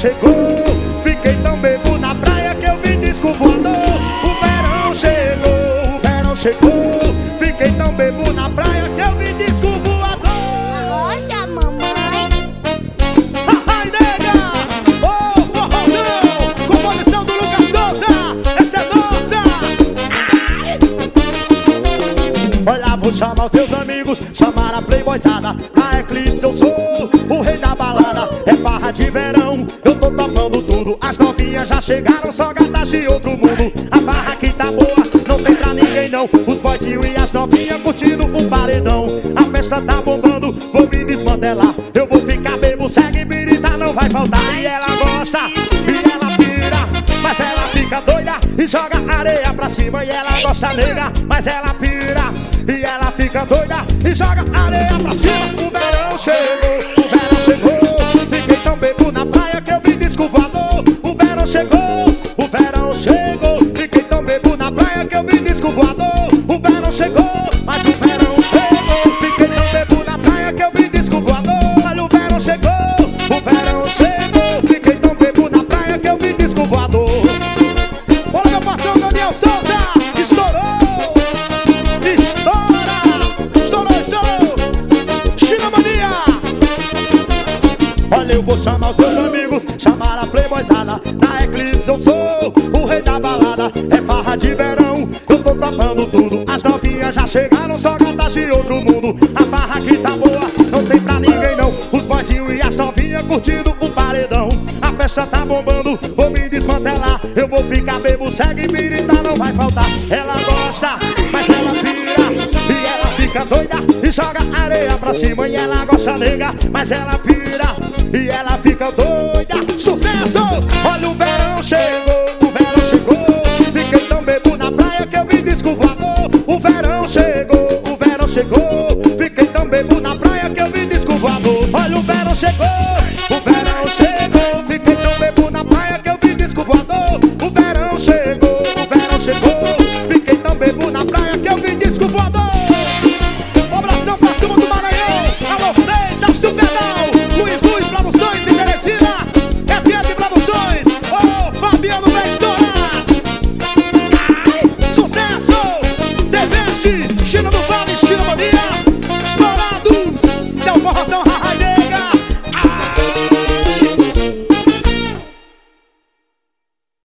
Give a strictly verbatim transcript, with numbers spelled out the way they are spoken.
chegou, fiquei tão bebo na praia que eu vi disco voador. O verão chegou, o verão chegou, fiquei tão bebo na praia que eu vi disco voador. Rocha, mamãe. Ai, nega! Ô, forrozão! Composição do Lucas Souza! Essa é nossa! Ai! Olha, vou chamar os teus amigos, chamar a playboyzada. A Eclipse, eu sou o rei da balada. É farra de verão, eu tô topando tudo. As novinhas já chegaram, só gatas de outro mundo. A farra aqui tá boa, não tem pra ninguém não. Os boyzinhos e as novinhas curtindo o paredão. A festa tá bombando, vou me desmantelar. Eu vou ficar bebo, segue birita, não vai faltar. E ela gosta, e ela pira, mas ela fica doida e joga areia pra cima. E ela gosta nega, mas ela pira, e ela fica doida e joga areia pra cima. O verão chegou, o verão chegou, fiquei tão bebo na praia que eu vi disco voador. O verão chegou, o verão chegou, fiquei tão bebo na praia que eu vi disco voador. O verão chegou, mas o verão chegou, fiquei tão bebo na praia que eu vi disco voador. Olha, o verão chegou, o verão chegou, fiquei tão bebo na praia que eu vi disco voador. Olha, meu patrão Daniel Souza, estourou, estoura, estourou, estourou, China Mania. Olha, eu vou chamar os teus amigos, chamar a playboyzada. Na Eclipse eu sou o rei da balada. É farra de verão, eu tô topando tudo. As novinhas já chegaram, só gatas de outro mundo. A farra aqui tá boa, não tem pra ninguém não. Os boyzinhos e as novinhas curtindo o paredão. A festa tá bombando, vou me desmantelar. Eu vou ficar bebo, segue birita, não vai faltar. Ela gosta, mas ela pira, e ela fica doida e joga areia pra cima. E ela gosta nega, mas ela pira, e ela fica doida. Sucesso! Olha, o verão chegou, o verão chegou, fiquei tão bebo na praia que eu vi disco voador. O verão chegou, o verão chegou, fiquei tão bebo na praia que eu vi disco voador. Olha, o verão chegou,